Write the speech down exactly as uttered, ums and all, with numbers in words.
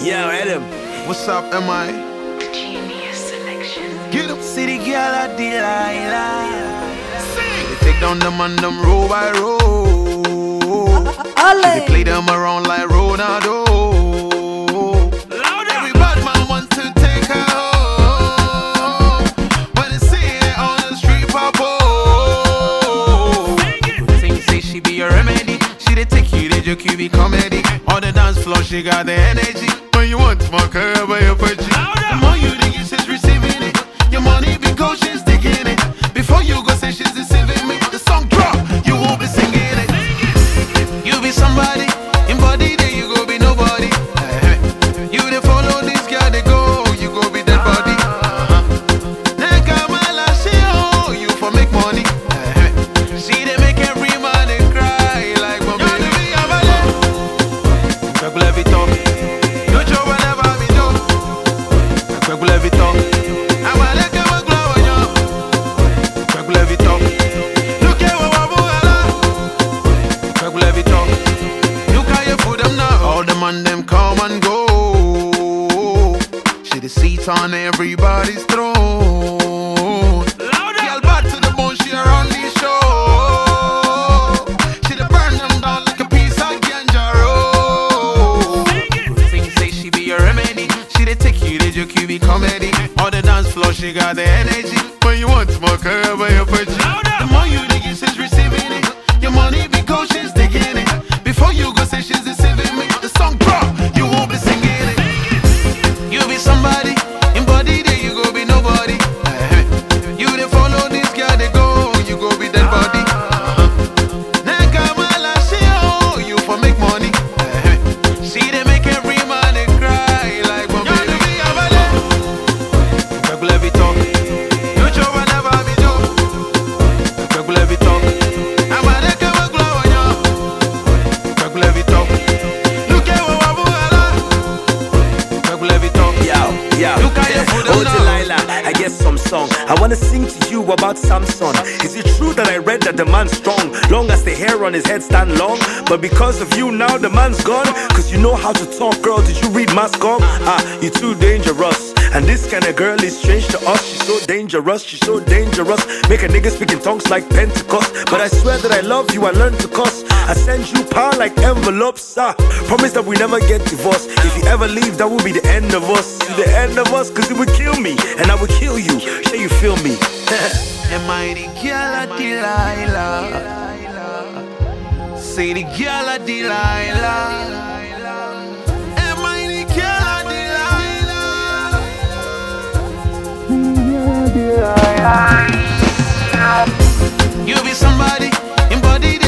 Yeah, Adam. What's up, M I? Genius selection. Get up. City girl a Delilah. They take down them and them row by row. They play them around like Ronaldo. Every bad man wants to take her home. When they see it on the street, papa. Things say she be your remedy. She they take you, they joke you be comedy. On the dance floor, she got the energy. When you want more career, but you're pretty. The more you think she's receiving it. Your money because she's taking it. Before you go say she's deceiving me. The song drop, you won't be singing it. You be somebody, in body there you go be nobody. You they follow this girl, they go, you go be dead body. They come and she oh, you for make money. See they make every man they cry like one baby. Regular Vuitton, no job whenever me do. Regular Vuitton, I want to go and glow on you. Regular Vuitton, look at what I'm doing. Regular Vuitton, look how you put them now. All them and them come and go. She the seat on everybody's throne. Girl back to the bone, she around the show. She the burn them down like a piece of ganja roll. Things say she be your remedy. She they take you, they joke you be comedy. On the dance floor, she got the energy. When you want more career, but you're pretty. The more you think she's receiving it. Your money because she's taking it. Before you go say she's deceiving me. The song drop, you won't be singing it. You be somebody, in body there you go be nobody. You they follow this girl, they go, you go be dead body. You for make money. See they make every man they cry like one baby. Regular Vuitton, you job whenever me do. Regular Vuitton, I want to come and glow on you. Regular Vuitton, look at what I'm doing. Regular Vuitton, Yo, yo. look how you put them Oh, now. Delilah, I guess some song. I wanna sing to you about Samson. Is it true that I read that the man's strong? Long as the hair on his head stand long. But because of you now the man's gone. Cause you know how to talk, girl. Did you read Mascom? Ah, you too dangerous. And this kind of girl is strange to us. She's so dangerous, she's so dangerous. Make a nigga speak in tongues like Pentecost. But I swear that I love you, I learned to cuss. I send you power like envelopes. Ah, promise that we never get divorced. If you ever leave, that will be the end of us. The end of us, cause it would kill me. And I would kill you. Sure you feel me? Am I the girl of Delilah? Say the girl of Delilah. Am I the girl of Delilah? You be somebody, in body